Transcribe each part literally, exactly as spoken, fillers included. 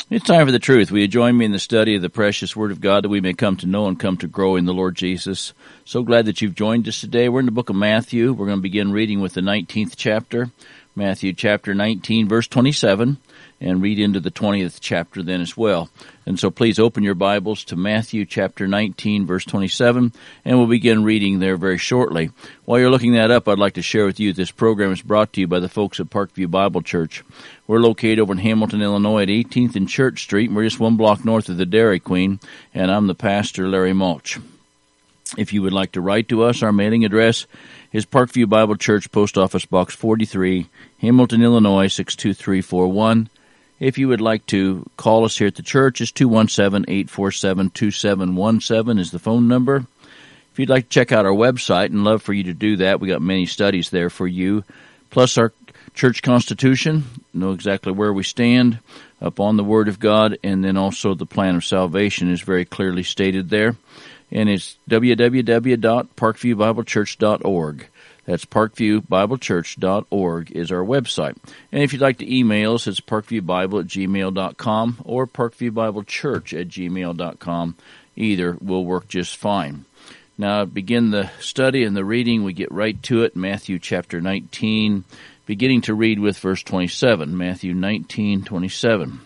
It's time for the truth. Will you join me in the study of the precious Word of God that we may come to know and come to grow in the Lord Jesus? So glad that you've joined us today. We're in the book of Matthew. We're going to begin reading with the nineteenth chapter, Matthew chapter nineteen, verse twenty-seven, and read into the twentieth chapter then as well. And so please open your Bibles to Matthew chapter nineteen, verse twenty-seven, and we'll begin reading there very shortly. While you're looking that up, I'd like to share with you this program is brought to you by the folks at Parkview Bible Church. We're located over in Hamilton, Illinois at eighteenth and Church Street. We're just one block north of the Dairy Queen, and I'm the pastor, Larry Mulch. If you would like to write to us, our mailing address is Parkview Bible Church, Post Office Box forty-three, Hamilton, Illinois six two three four one. If you would like to call us here at the church, it's two one seven, eight four seven, two seven one seven is the phone number. If you'd like to check out our website, and love for you to do that, we got many studies there for you, plus our church constitution, know exactly where we stand upon the Word of God, and then also the plan of salvation is very clearly stated there. And it's w w w dot parkview bible church dot org. That's parkview bible church dot org is our website. And if you'd like to email us, it's parkviewbible at gmail dot com or parkviewbiblechurch at gmail dot com. Either will work just fine. Now, begin the study and the reading. We get right to it. Matthew chapter nineteen, beginning to read with verse twenty-seven. Matthew nineteen, twenty-seven.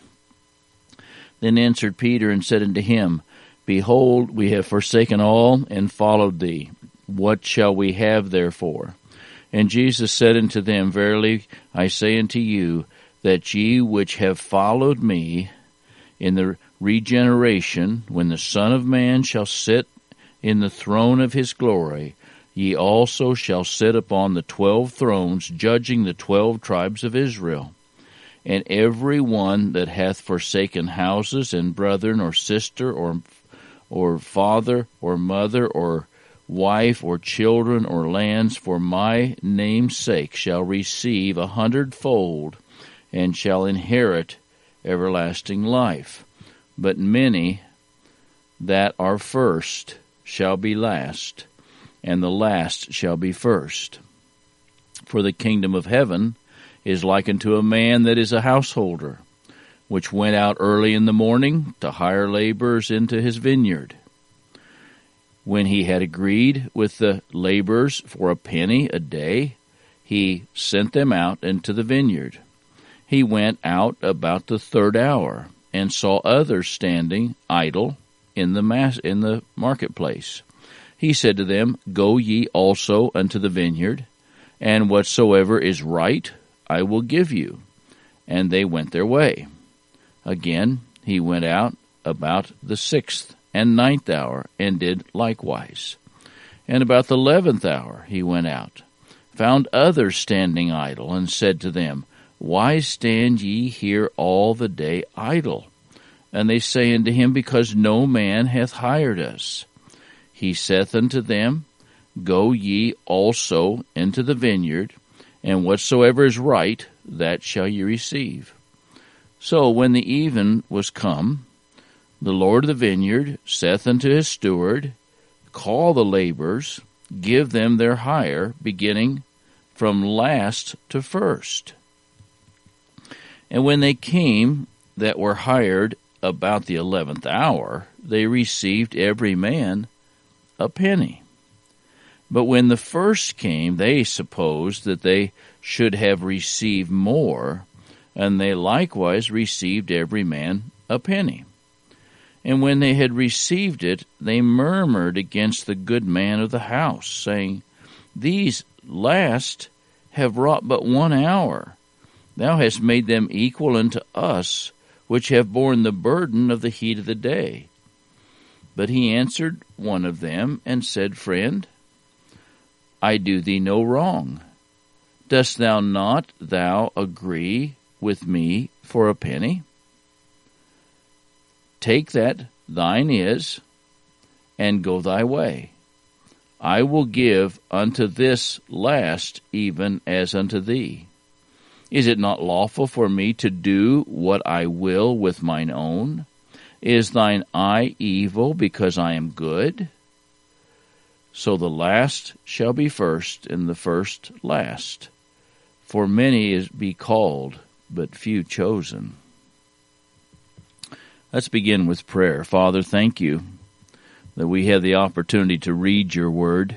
Then answered Peter and said unto him, Behold, we have forsaken all and followed thee. What shall we have therefore? And Jesus said unto them, Verily I say unto you, that ye which have followed me in the regeneration, when the Son of Man shall sit in the throne of his glory, ye also shall sit upon the twelve thrones, judging the twelve tribes of Israel. And every one that hath forsaken houses, and brethren, or sister, or or father, or mother, or wife, or children, or lands, for my name's sake, shall receive a hundredfold, and shall inherit everlasting life. But many that are first shall be last, and the last shall be first. For the kingdom of heaven is like unto a man that is a householder, which went out early in the morning to hire laborers into his vineyard. When he had agreed with the laborers for a penny a day, he sent them out into the vineyard. He went out about the third hour, and saw others standing idle in the mass, in the marketplace. He said to them, Go ye also unto the vineyard, and whatsoever is right I will give you. And they went their way. Again he went out about the sixth and ninth hour, and did likewise. And about the eleventh hour he went out, found others standing idle, and said to them, Why stand ye here all the day idle? And they say unto him, Because no man hath hired us. He saith unto them, Go ye also into the vineyard, and whatsoever is right, that shall ye receive. So when the even was come, the Lord of the vineyard saith unto his steward, Call the laborers, give them their hire, beginning from last to first. And when they came that were hired about the eleventh hour, they received every man a penny. But when the first came, they supposed that they should have received more, and they likewise received every man a penny. And when they had received it, they murmured against the good man of the house, saying, These last have wrought but one hour. Thou hast made them equal unto us, which have borne the burden of the heat of the day. But he answered one of them, and said, Friend, I do thee no wrong. Dost thou not thou agree with me for a penny? Take that thine is, and go thy way. I will give unto this last even as unto thee. Is it not lawful for me to do what I will with mine own? Is thine eye evil because I am good? So the last shall be first, and the first last. For many is be called, but few chosen. Let's begin with prayer. Father, thank you that we have the opportunity to read your word.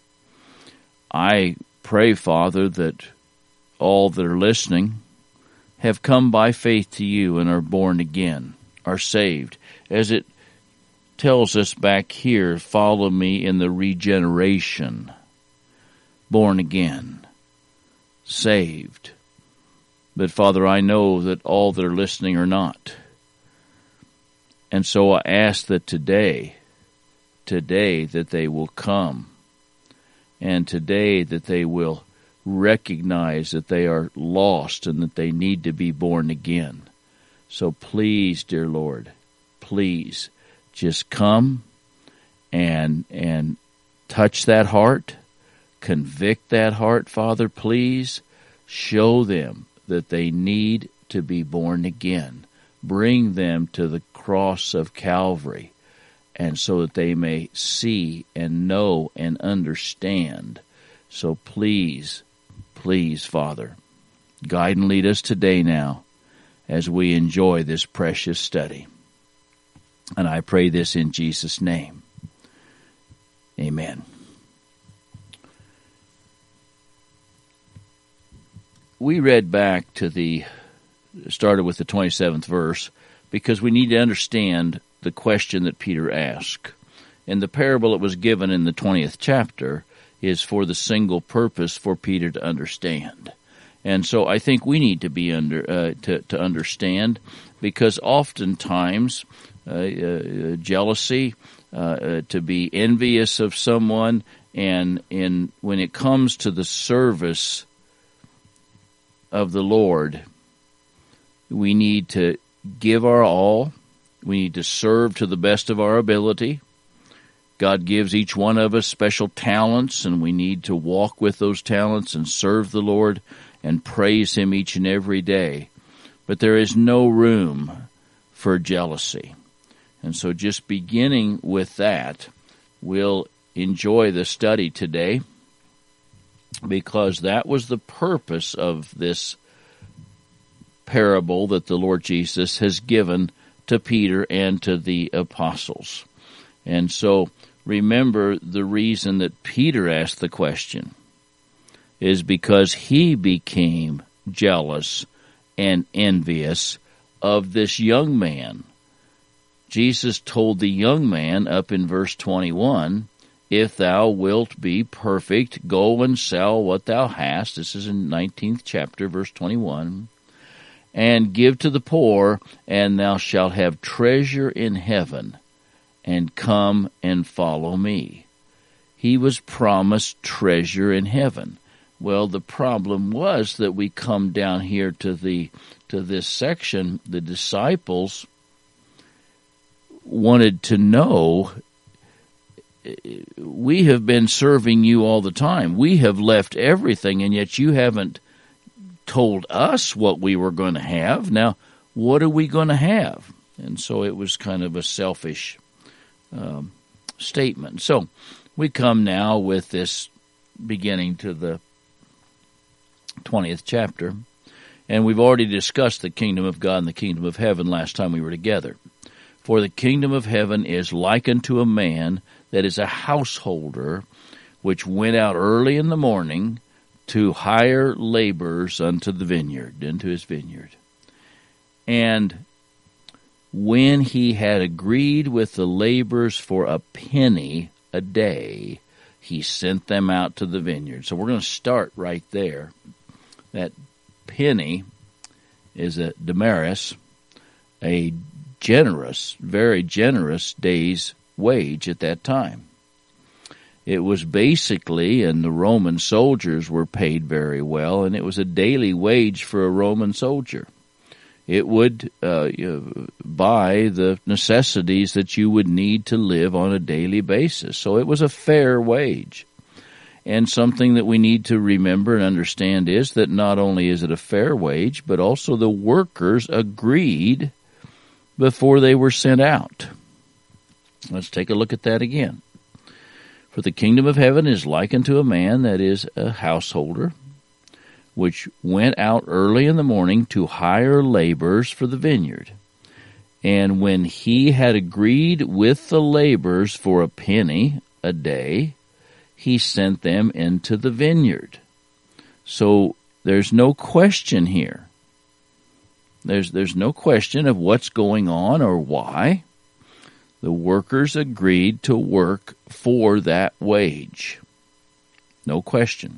I pray, Father, that all that are listening have come by faith to you and are born again, are saved. As it tells us back here, follow me in the regeneration, born again, saved. But Father, I know that all that are listening are not. And so I ask that today, today that they will come, and today that they will recognize that they are lost and that they need to be born again. So please, dear Lord, please just come and and touch that heart, convict that heart, Father, please. Show them that they need to be born again. Bring them to the cross of Calvary, and so that they may see and know and understand. So please, please, Father, guide and lead us today now as we enjoy this precious study. And I pray this in Jesus' name. Amen. We read back to the, started with the twenty-seventh verse, because we need to understand the question that Peter asked. And the parable that was given in the twentieth chapter is for the single purpose for Peter to understand. And so I think we need to be under uh, to, to understand, because oftentimes uh, uh, jealousy, uh, uh, to be envious of someone, and in when it comes to the service of the Lord, we need to give our all. We need to serve to the best of our ability. God gives each one of us special talents, and we need to walk with those talents and serve the Lord and praise Him each and every day. But there is no room for jealousy. And so just beginning with that, we'll enjoy the study today, because that was the purpose of this parable that the Lord Jesus has given to Peter and to the apostles. And so remember, the reason that Peter asked the question is because he became jealous and envious of this young man. Jesus told the young man up in verse twenty-one, "If thou wilt be perfect, go and sell what thou hast." This is in nineteenth chapter, verse twenty-one. "And give to the poor, and thou shalt have treasure in heaven, and come and follow me." He was promised treasure in heaven. Well, the problem was that we come down here to the to this section, the disciples wanted to know, we have been serving you all the time. We have left everything, and yet you haven't told us what we were going to have. Now, what are we going to have? And so it was kind of a selfish um, statement. So we come now with this beginning to the twentieth chapter, and we've already discussed the kingdom of God and the kingdom of heaven last time we were together. "For the kingdom of heaven is like unto a man that is a householder, which went out early in the morning to hire laborers unto the vineyard," into his vineyard. "And when he had agreed with the laborers for a penny a day, he sent them out to the vineyard." So we're going to start right there. That penny is a denarii, a generous, very generous day's wage at that time. It was basically, and the Roman soldiers were paid very well, and it was a daily wage for a Roman soldier. It would uh, buy the necessities that you would need to live on a daily basis. So it was a fair wage. And something that we need to remember and understand is that not only is it a fair wage, but also the workers agreed before they were sent out. Let's take a look at that again. "For the kingdom of heaven is like unto a man that is a householder, which went out early in the morning to hire laborers for the vineyard. And when he had agreed with the laborers for a penny a day, he sent them into the vineyard. So there's no question here. There's, there's no question of what's going on or why. The workers agreed to work for that wage. No question.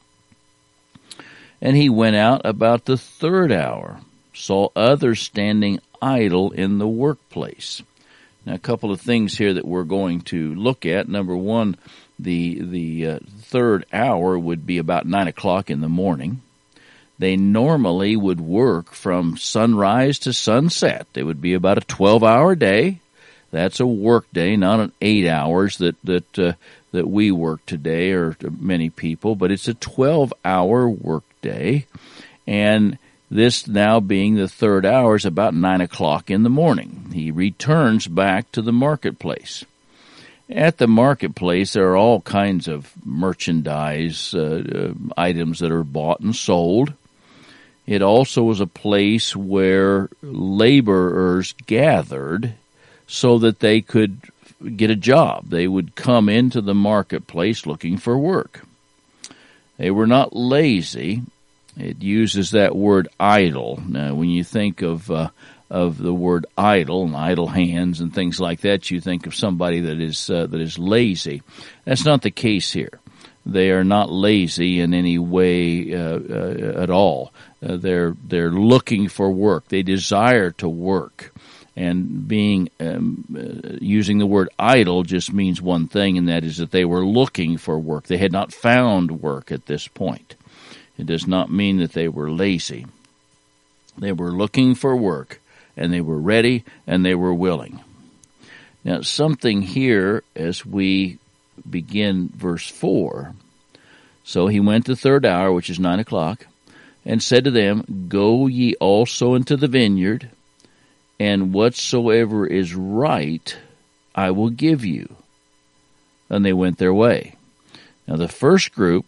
And he went out about the third hour, saw others standing idle in the workplace. Now, a couple of things here that we're going to look at. Number one, the the uh, third hour would be about nine o'clock in the morning. They normally would work from sunrise to sunset. It would be about a twelve-hour day. That's a work day, not an eight hours that that uh, that we work today, or many people, but it's a twelve-hour work day, and this now being the third hour is about nine o'clock in the morning. He returns back to the marketplace. At the marketplace, there are all kinds of merchandise uh, uh, items that are bought and sold. It also was a place where laborers gathered so that they could get a job. They would come into the marketplace looking for work. They were not lazy. It uses that word idle. Now, when you think of uh, of the word idle and idle hands and things like that, you think of somebody that is uh, that is lazy. That's not the case here. They are not lazy in any way uh, uh, at all. Uh, they're they're looking for work. They desire to work. And being um, uh, using the word idle just means one thing, and that is that they were looking for work. They had not found work at this point. It does not mean that they were lazy. They were looking for work, and they were ready, and they were willing. Now, something here as we begin verse four. So he went the third hour, which is nine o'clock, and said to them, Go ye also into the vineyard, and whatsoever is right I will give you. And they went their way. Now, the first group,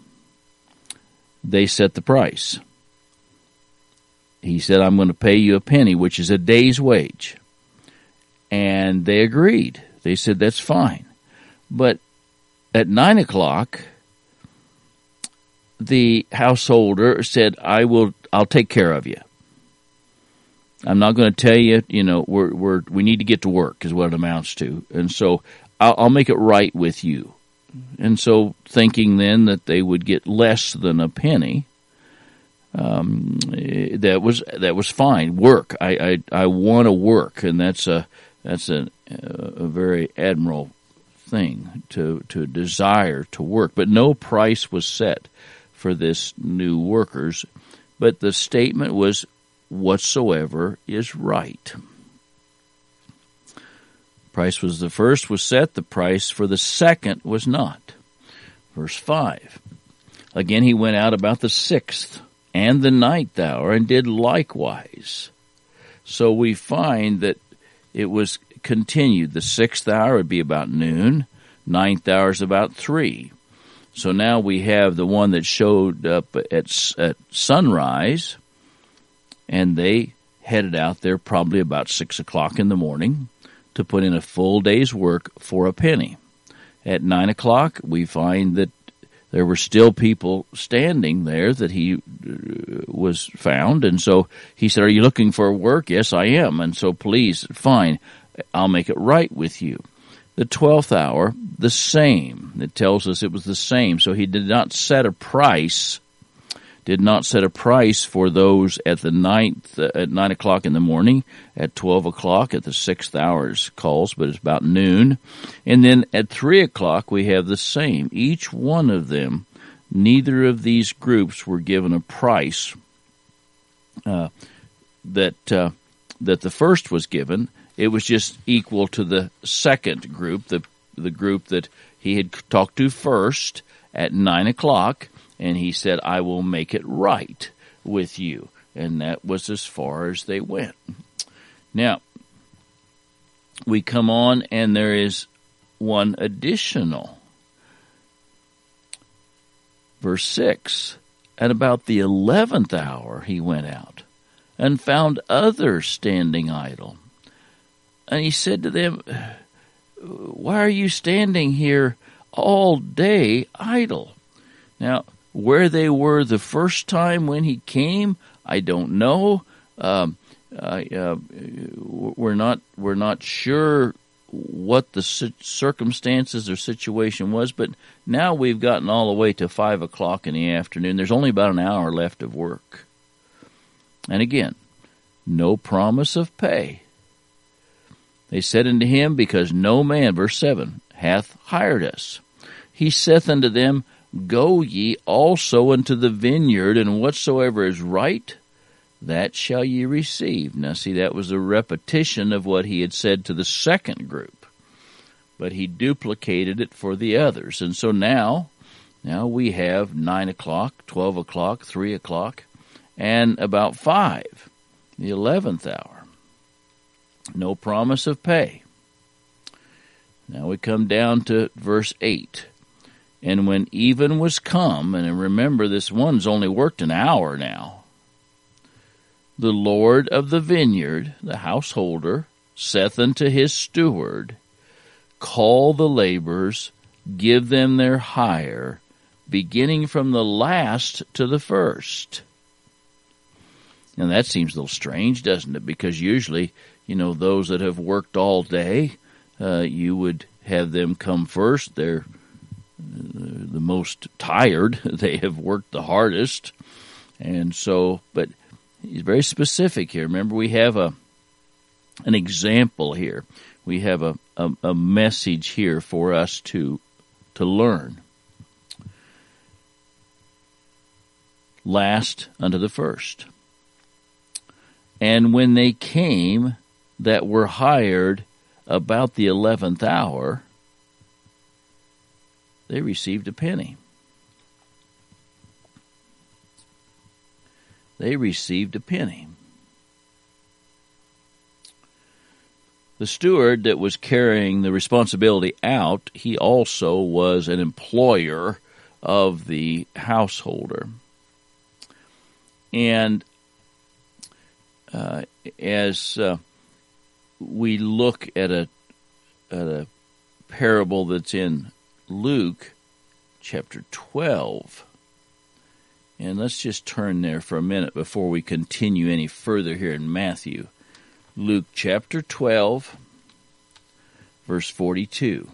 they set the price. He said, I'm going to pay you a penny, which is a day's wage. And they agreed. They said, that's fine. But at nine o'clock, the householder said, I will, I'll take care of you. I'm not going to tell you, you know, we're, we're, we need to get to work is what it amounts to. And so I'll, I'll make it right with you. And so thinking then that they would get less than a penny, um, that was that was fine. Work. I I, I want to work, and that's a that's a a very admirable thing to to desire to work. But no price was set for this new workers. But the statement was, whatsoever is right. Price was the first was set, the price for the second was not. Verse five. Again he went out about the sixth and the ninth hour and did likewise. So we find that it was continued. The sixth hour would be about noon, ninth hour is about three. So now we have the one that showed up at, at sunrise, and they headed out there probably about six o'clock in the morning to put in a full day's work for a penny. At nine o'clock, we find that there were still people standing there that he was found. And so he said, are you looking for work? Yes, I am. And so please, fine, I'll make it right with you. The twelfth hour, the same. It tells us it was the same. So he did not set a price did not set a price for those at the ninth, uh, at nine o'clock in the morning, at twelve o'clock, at the sixth hour's calls, but it's about noon. And then at three o'clock, we have the same. Each one of them, neither of these groups were given a price uh, that uh, that the first was given. It was just equal to the second group, the the group that he had talked to first at nine o'clock. And he said, I will make it right with you. And that was as far as they went. Now, we come on and there is one additional. Verse six, at about the eleventh hour he went out and found others standing idle. and he said to them, why are you standing here all day idle? Now, where they were the first time when he came, I don't know. Um, uh, uh, we're not we're not sure what the circumstances or situation was, but now we've gotten all the way to five o'clock in the afternoon. There's only about an hour left of work. And again, no promise of pay. They said unto him, because no man, verse seven, hath hired us. He saith unto them, go ye also into the vineyard, and whatsoever is right, that shall ye receive. Now see, that was a repetition of what he had said to the second group, but he duplicated it for the others. And so now, now we have nine o'clock, twelve o'clock, three o'clock, and about five, the eleventh hour. No promise of pay. Now we come down to verse eight. And when even was come, and remember this one's only worked an hour now, the Lord of the vineyard, the householder, saith unto his steward, call the laborers, give them their hire, beginning from the last to the first. And that seems a little strange, doesn't it? Because usually, you know, those that have worked all day, uh, you would have them come first. They're the most tired. They have worked the hardest. And so, but he's very specific here. Remember, we have a an example here. We have a, a, a message here for us to to learn. Last unto the first. And when they came that were hired about the eleventh hour, they received a penny. They received a penny. The steward that was carrying the responsibility out, he also was an employer of the householder. And uh, as uh, we look at a, at a parable that's in Luke chapter twelve, and let's just turn there for a minute before we continue any further here in Matthew. Luke chapter twelve, verse forty-two.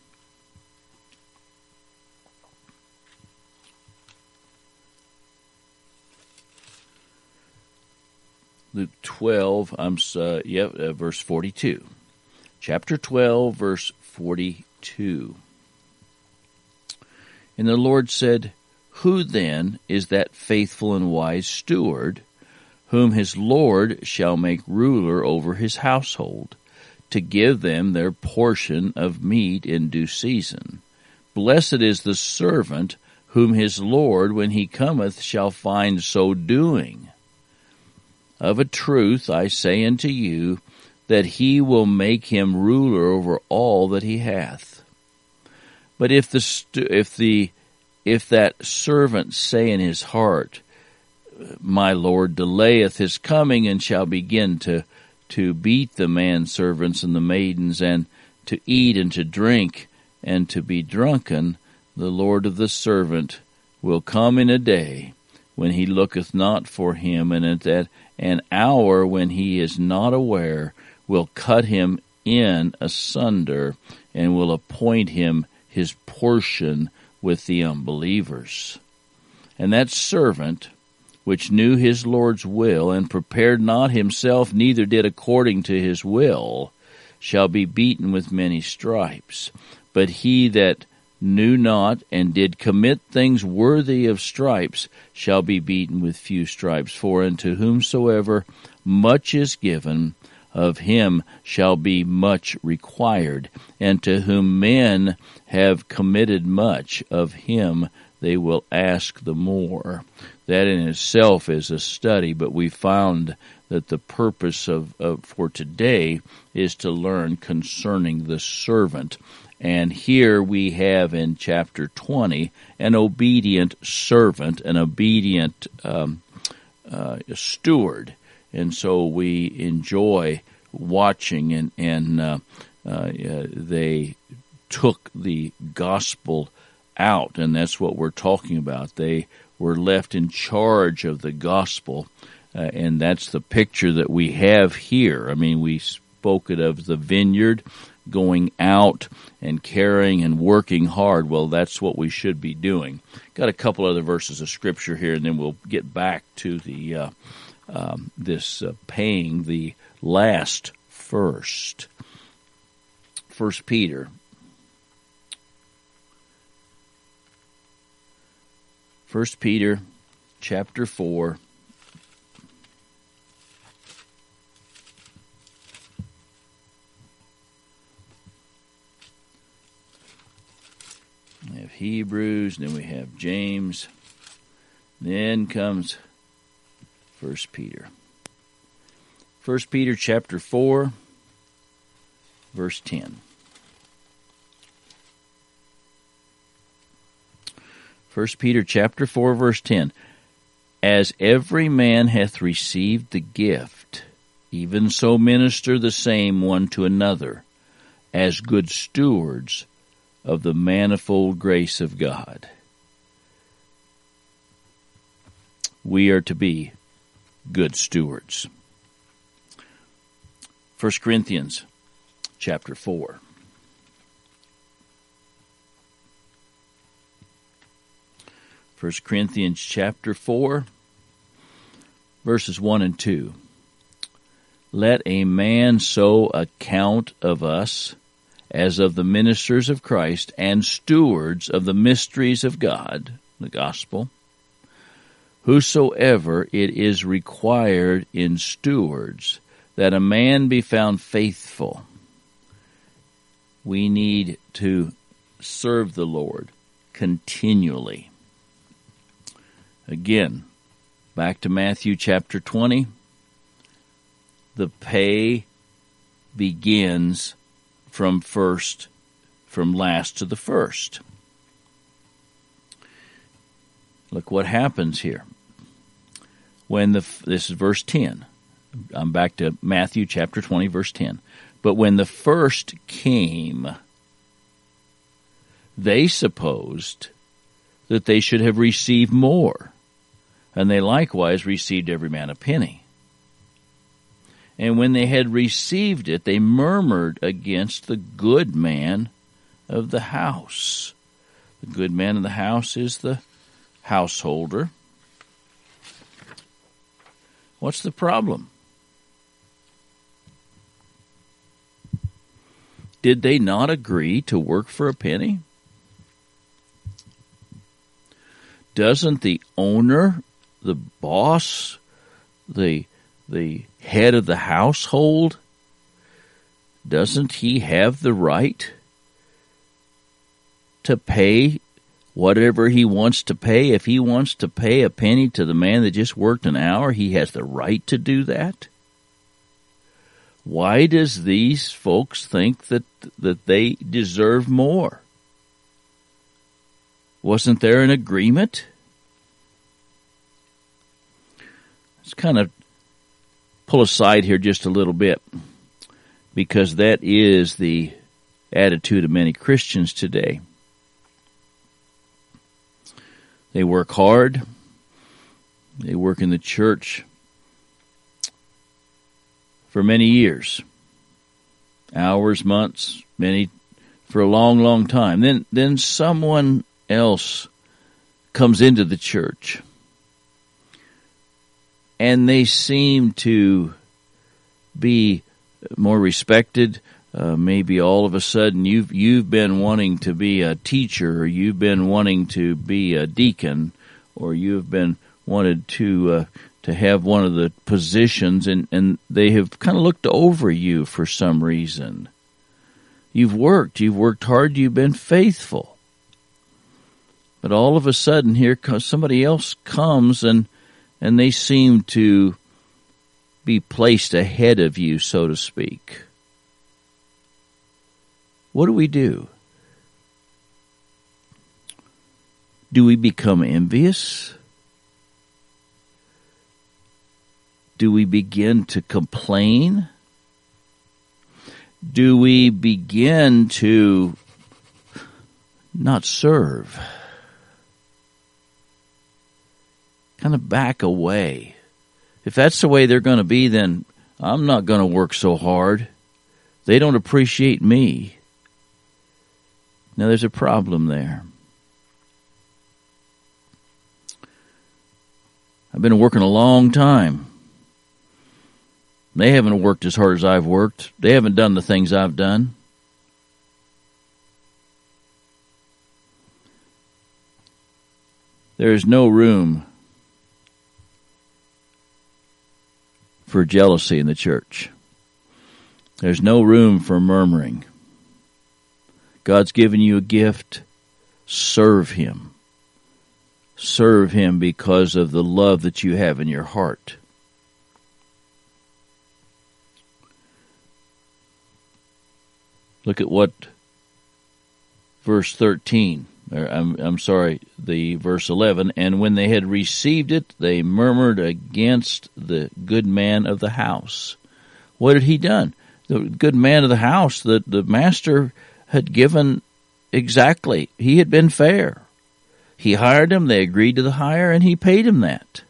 Luke twelve, I'm uh, yeah, uh, verse forty-two. Chapter twelve, verse forty-two. And the Lord said, who then is that faithful and wise steward, whom his Lord shall make ruler over his household, to give them their portion of meat in due season? Blessed is the servant whom his Lord, when he cometh, shall find so doing. Of a truth I say unto you, that he will make him ruler over all that he hath. But if the stu- if the if that servant say in his heart, my Lord delayeth his coming, and shall begin to to beat the manservants and the maidens, and to eat and to drink and to be drunken, the Lord of the servant will come in a day when he looketh not for him, and at that an hour when he is not aware, will cut him in asunder, and will appoint him his portion with the unbelievers. And that servant, which knew his Lord's will, and prepared not himself, neither did according to his will, shall be beaten with many stripes. But he that knew not, and did commit things worthy of stripes, shall be beaten with few stripes. For unto whomsoever much is given, of him shall be much required. And to whom men have committed much, of him they will ask the more. That in itself is a study, but we found that the purpose of, of for today is to learn concerning the servant. And here we have in chapter twenty an obedient servant, an obedient um, uh, steward. And so we enjoy watching, and, and uh, uh, they took the gospel out, and that's what we're talking about. They were left in charge of the gospel, uh, and that's the picture that we have here. I mean, we spoke it of the vineyard going out and carrying and working hard. Well, that's what we should be doing. Got a couple other verses of Scripture here, and then we'll get back to the uh, um, this uh, paying the last first. First Peter. First Peter, chapter four. We have Hebrews, then we have James. Then comes First Peter. First Peter, chapter four, verse ten. First Peter chapter four, verse ten. As every man hath received the gift, even so minister the same one to another, as good stewards of the manifold grace of God. We are to be good stewards. First Corinthians chapter four. First Corinthians chapter four, verses one and two. Let a man so account of us as of the ministers of Christ and stewards of the mysteries of God, the gospel, whosoever it is required in stewards, that a man be found faithful. We need to serve the Lord continually. Again, back to Matthew chapter twenty. The pay begins from first, from last to the first. Look what happens here. When the this is verse ten. I'm back to Matthew chapter twenty, verse ten. But when the first came, they supposed that they should have received more, and they likewise received every man a penny. And when they had received it, they murmured against the good man of the house. The good man of the house is the householder. What's the problem? Did they not agree to work for a penny? Doesn't the owner, the boss, the the head of the household, doesn't he have the right to pay whatever he wants to pay? If he wants to pay a penny to the man that just worked an hour, he has the right to do that. Why does these folks think that that they deserve more? Wasn't there an agreement? Let's kind of pull aside here just a little bit, because that is the attitude of many Christians today. They work hard. They work in the church for many years, hours, months, many, for a long, long time. Then, then someone else comes into the church, and they seem to be more respected. Uh, maybe all of a sudden you've you've been wanting to be a teacher, or you've been wanting to be a deacon, or you've been wanted to uh, to have one of the positions, and, and they have kind of looked over you for some reason. You've worked, you've worked hard, you've been faithful. But all of a sudden here comes somebody else comes and and they seem to be placed ahead of you, so to speak. What do we do? Do we become envious? Do we begin to complain? do we begin to not serve? Kind of back away. If that's the way they're going to be, then I'm not going to work so hard. They don't appreciate me. Now there's a problem there. I've been working a long time. They haven't worked as hard as I've worked. They haven't done the things I've done. There is no room for jealousy in the church. There's no room for murmuring. God's given you a gift. Serve Him. Serve Him because of the love that you have in your heart. Look at what verse thirteen, or I'm, I'm sorry, the verse eleven, and when they had received it, they murmured against the good man of the house. What had he done? The good man of the house, the, the master had given exactly. He had been fair. He hired him, they agreed to the hire, and he paid him that.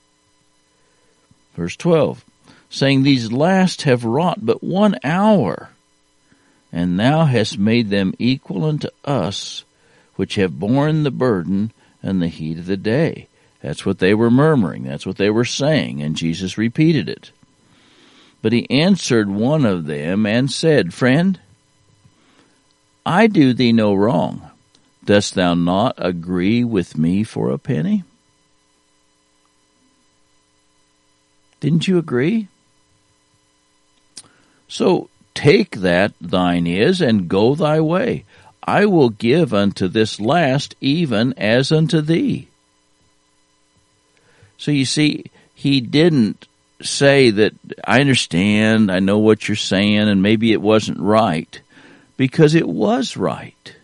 Verse twelve, saying, these last have wrought but one hour, and thou hast made them equal unto us, which have borne the burden and the heat of the day. That's what they were murmuring. That's what they were saying, and Jesus repeated it. But he answered one of them and said, friend, I do thee no wrong. Dost thou not agree with me for a penny? Didn't you agree? So take that thine is, and go thy way. I will give unto this last even as unto thee. So you see, he didn't say that, I understand, I know what you're saying, and maybe it wasn't right, because it was right.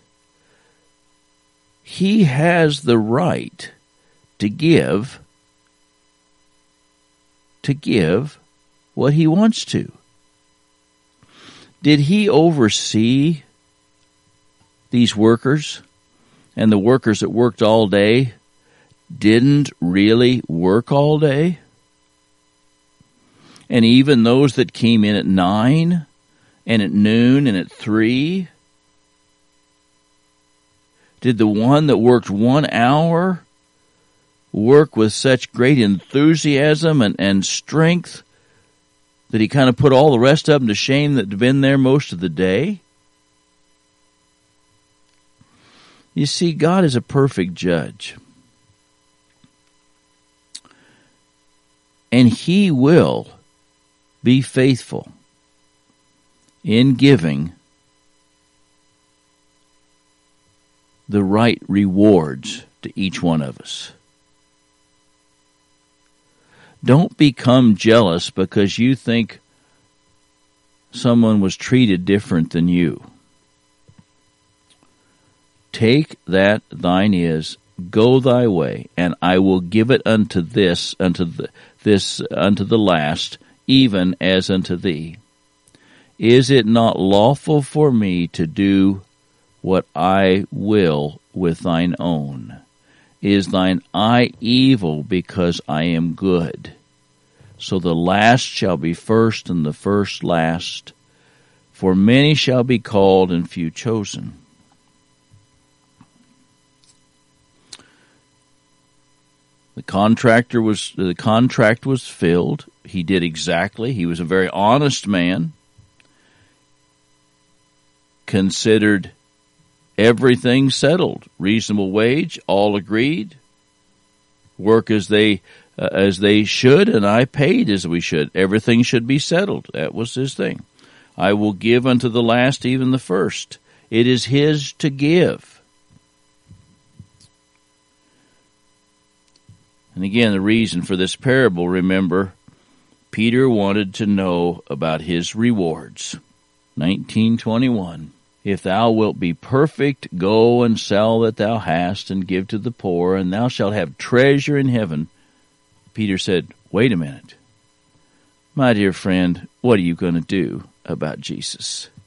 He has the right to give, to give what he wants to. Did he oversee these workers? And the workers that worked all day didn't really work all day? And even those that came in at nine and at noon and at three? Did the one that worked one hour work with such great enthusiasm and, and strength that he kind of put all the rest of them to shame that had been there most of the day? You see, God is a perfect judge. And He will be faithful in giving the right rewards to each one of us. Don't become jealous because you think someone was treated different than you. Take that thine is, go thy way, and I will give it unto this, unto the, this, unto the last, even as unto thee. Is it not lawful for me to do what I will with thine own? Is thine eye evil because I am good? So the last shall be first, and the first last. For many shall be called, and few chosen. The contractor was the contract was filled. He did exactly. He was a very honest man. Considered everything settled. Reasonable wage, all agreed. Work as they uh, as they should, and I paid as we should. Everything should be settled. That was his thing. I will give unto the last even the first. It is his to give. And again, the reason for this parable, remember, Peter wanted to know about his rewards. nineteen twenty-one. If thou wilt be perfect, go and sell that thou hast, and give to the poor, and thou shalt have treasure in heaven. Peter said, wait a minute. My dear friend, what are you going to do about Jesus?